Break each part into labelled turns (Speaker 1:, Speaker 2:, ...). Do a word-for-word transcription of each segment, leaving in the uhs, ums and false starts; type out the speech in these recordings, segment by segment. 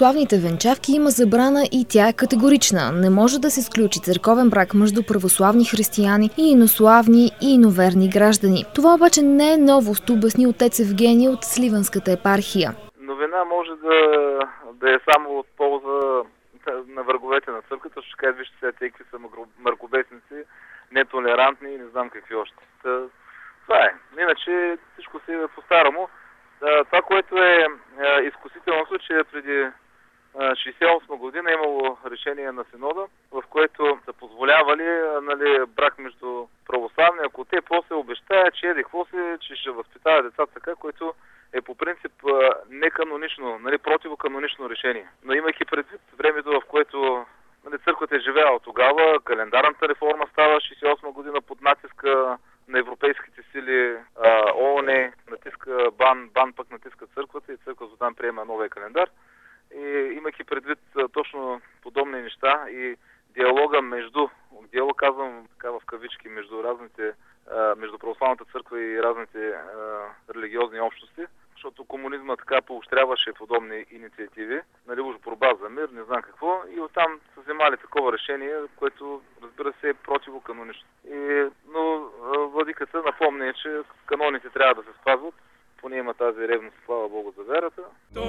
Speaker 1: православните венчавки има забрана и тя е категорична. Не може да се сключи църковен брак между православни християни и инославни и иноверни граждани. Това обаче не е новост, обясни отец Евгений от Сливенската епархия.
Speaker 2: Новина може да, да е само от полза на враговете на църквата, ще кажат, вижте сега те какви са мракобесници, нетолерантни и не знам какви още. Това е. Иначе всичко си е по-старому. Това, което е изкусително случай, преди шейсет и осма година е имало решение на синода, в което са позволявали, нали, брак между православни, ако те после обещаят, че еди какво се, че ще възпитава децата така, което е по принцип неканонично, нали, противоканонично решение. Но имайки предвид времето, в което, нали, църквата е живяла тогава, календарната реформа става шейсет и осма година под натиска на европейските сили, ООН натиска бан, бан пък натиска църквата и църквата там приема новия календар. И имайки предвид точно подобни неща и диалога между, диалог казвам така в кавички, между разните, между православната църква и разните религиозни общности, защото комунизма така поощряваше подобни инициативи, нали, уж борба за мир, не знам какво, и оттам са вземали такова решение, което, разбира се, е противоканонично. И, но владиката напомня, че каноните трябва да се спазват, поне има тази ревност, слава Богу, за вярата.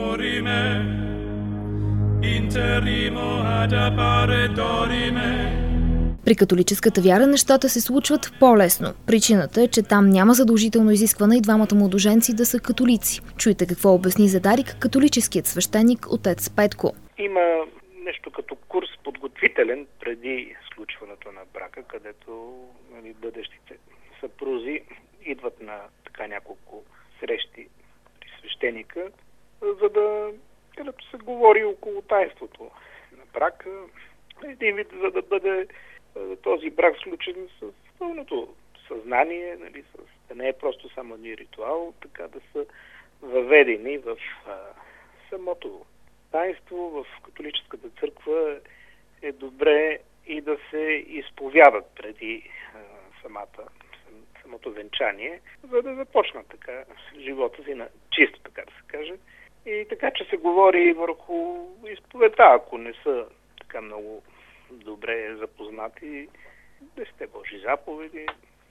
Speaker 1: При католическата вяра нещата се случват по-лесно. Причината е, че там няма задължително изискване и двамата младоженци да са католици. Чуйте какво обясни за Дарик католическият свещеник отец Петко.
Speaker 3: Има нещо като курс подготвителен преди сключването на брака, където, нали, бъдещите съпрузи идват на така няколко срещи при свещеника, за да, където се говори около таинството на брака, един вид, за да бъде този брак сключен с пълното съзнание, нали, с, да не е просто само един ритуал, така да са въведени в а, самото таинство. В католическата църква е добре и да се изповядат преди а, самата, самото венчание, за да започнат така живота си на чисто, така да се каже. И така, че се говори върху изповедта, ако не са така много добре запознати, десетте Божи заповеди,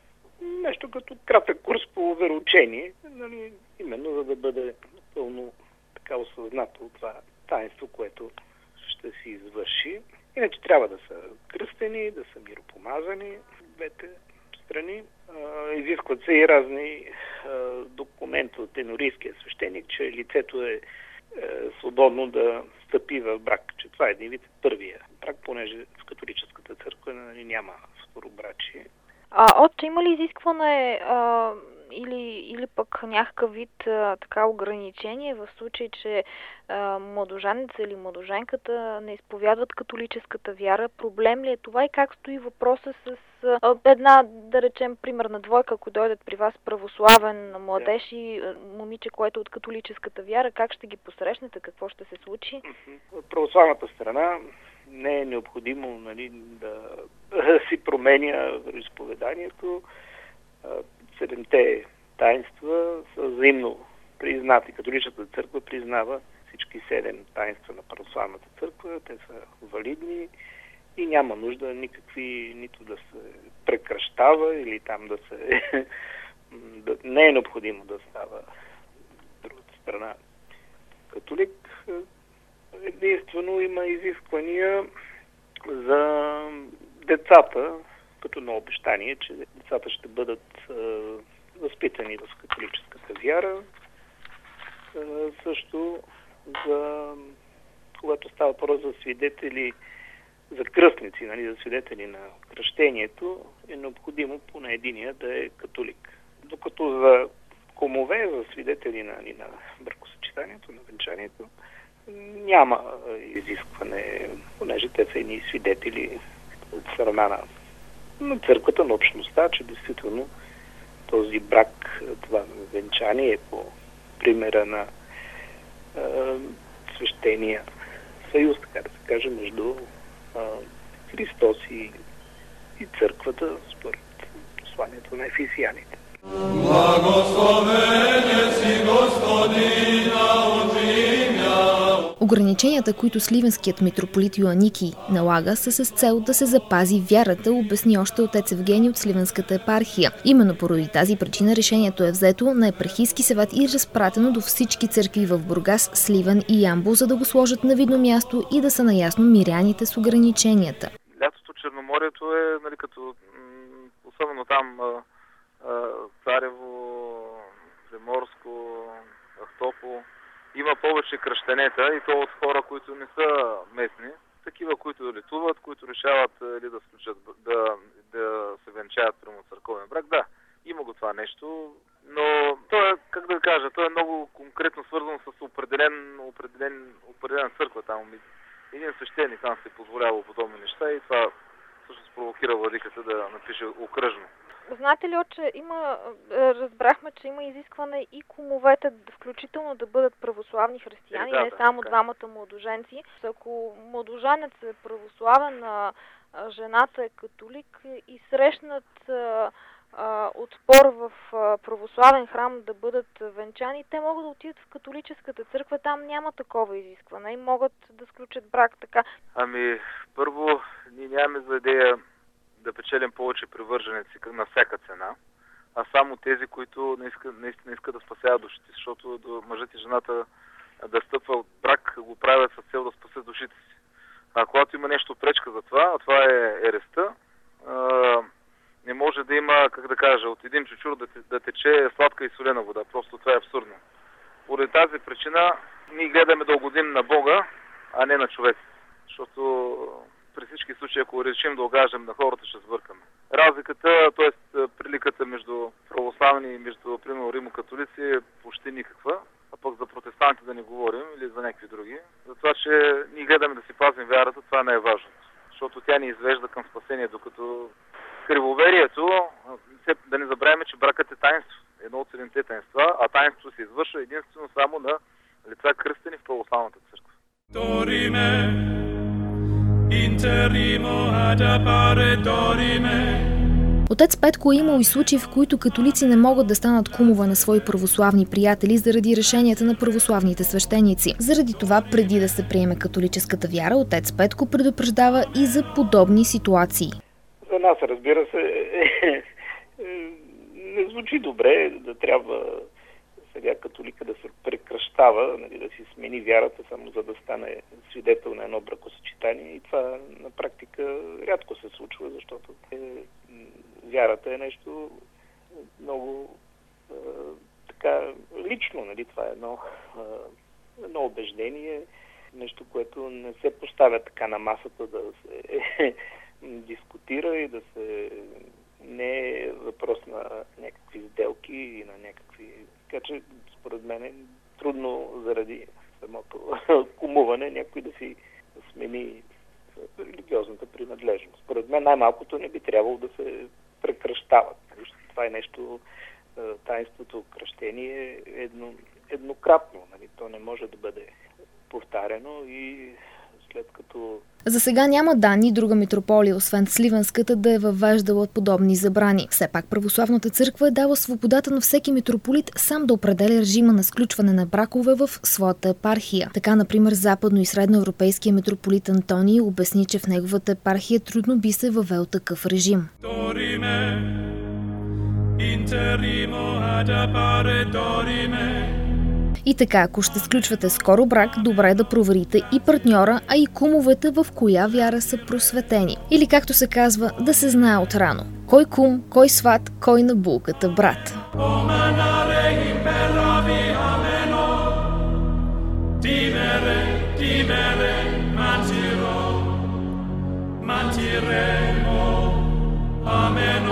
Speaker 3: нещо като кратък курс по вероучение, нали, именно за да бъде напълно така осъзнато това таинство, което ще се извърши. Иначе трябва да са кръстени, да са миропомазани двете страни. Изискват се и разни документи от енорийския свещеник, че лицето е свободно да стъпи в брак, че това е един вид първия брак, понеже в католическата църква, нали, няма второбрачие.
Speaker 4: А отче, има ли изискване а, или, или пък някакъв вид а, така ограничение в случай, че а, младоженеца или младоженката не изповядват католическата вяра? Проблем ли е това и как стои въпроса с а, една, да речем, примерна двойка, ако дойдат при вас православен младеж да. и а, момиче, което е от католическата вяра, как ще ги посрещнете, какво ще се случи?
Speaker 3: От православната страна не е необходимо, нали, да си променя изповеданието. Седемте таинства са взаимно признати. Католическата църква признава всички седем таинства на православната църква. Те са валидни и няма нужда никакви, нито да се прекращава или там да се... да, не е необходимо да става другата страна католик. Единствено има изисквания за децата, като на обещание, че децата ще бъдат е, възпитани в католическата вяра. Е, също за, когато става въпрос за свидетели, за кръстници, нали, за свидетели на кръщението, е необходимо поне единия да е католик. Докато за комове, за свидетели на, на бракосъчетанието, на венчанието, няма изискване, понеже те са едни свидетели от страна на, на църквата, на общността, че действително този брак, това венчание е по примера на е, свещения съюз, така да се каже, между е, Христос и, и църквата, според посланието на ефесяните.
Speaker 1: Благословение си, Господина, от Ограниченията, които сливенският митрополит Йоанники налага, са с цел да се запази вярата, обясни още отец Евгений от Сливенската епархия. Именно поради тази причина решението е взето на епархийски съвет и разпратено до всички църкви в Бургас, Сливен и Ямбол, за да го сложат на видно място и да са наясно миряните с ограниченията.
Speaker 2: Лятото Черноморието е, нали, като особено там Царево, Приморско, Ахтопол, има повече кръщенета и то от хора, които не са местни, такива, които летуват, които решават или да сключат, да, да се венчаят прямо църковен брак. Да, има го това нещо, но то е, как да кажа, то е много конкретно свързано с определен, определен, определена църква там. Един свещеник там се е позволявал подобни неща и това всъщност провокира владиката да напише окръжно.
Speaker 4: Знаете ли, че има, разбрахме, че има изискване и кумовете включително да бъдат православни християни, е, да, не само да, двамата младоженци. Ако младоженец е православен, а жената е католик и срещнат а, а, отпор в а, православен храм да бъдат венчани, те могат да отидат в католическата църква, там няма такова изискване и могат да сключат брак така.
Speaker 2: Ами, първо, ние нямаме за идея да печелим повече привърженици на всяка цена, а само тези, които не искат, наистина искат да спасяват душите, защото до мъжът и жената да стъпват брак, го правят с цел да спасят душите си. А когато има нещо пречка за това, а това е ереста, не може да има, как да кажа, от един чучур да, да тече сладка и солена вода. Просто това е абсурдно. Поради тази причина ние гледаме да угодим на Бога, а не на човеците. Защото при всички случаи, ако решим да огаждаме на хората, ще сбъркаме. Разликата, т.е. приликата между православни и между, примерно, римокатолици е почти никаква, а пък за протестанти да не говорим или за някакви други. Затова, че ние гледаме да си пазим вярата, това не е важно. Защото тя ни извежда към спасение, докато кривоверието, да не забравяме, че бракът е таинство. Едно от седемте таинства, а таинството се извършва единствено само на лица кръстени в православната църква.
Speaker 1: Отец Петко е имал и случаи, в които католици не могат да станат кумове на свои православни приятели заради решенията на православните свещеници. Заради това, преди да се приеме католическата вяра, отец Петко предупреждава и за подобни ситуации.
Speaker 3: За нас, разбира се, не звучи добре да трябва сега католика да се прекръщава, нали, да си смени вярата, само за да стане свидетел на едно бракосъчетание. И това на практика рядко се случва, защото е, вярата е нещо много е, така лично. Нали? Това е едно, е, едно убеждение, нещо, което не се поставя така на масата да се е, дискутира и да се... Не е въпрос на някакви сделки и на някакви... Така че, според мен, е трудно заради самото кумуване някой да си смени религиозната принадлежност. Според мен най-малкото не би трябвало да се прекръщават. Това е нещо, таинството кръщение е едно, еднократно. Нали? То не може да бъде повтаряно и след като...
Speaker 1: За сега няма данни друга митрополия, освен Сливенската, да е въвеждала подобни забрани. Все пак православната църква е дала свободата на всеки митрополит сам да определя режима на сключване на бракове в своята епархия. Така, например, западно- и средноевропейския митрополит Антоний обясни, че в неговата епархия трудно би се въвел такъв режим. И така, ако ще сключвате скоро брак, добре е да проверите и партньора, а и кумовете в коя вяра са просветени. Или както се казва, да се знае отрано. Кой кум, кой сват, кой на булката брат. Amen.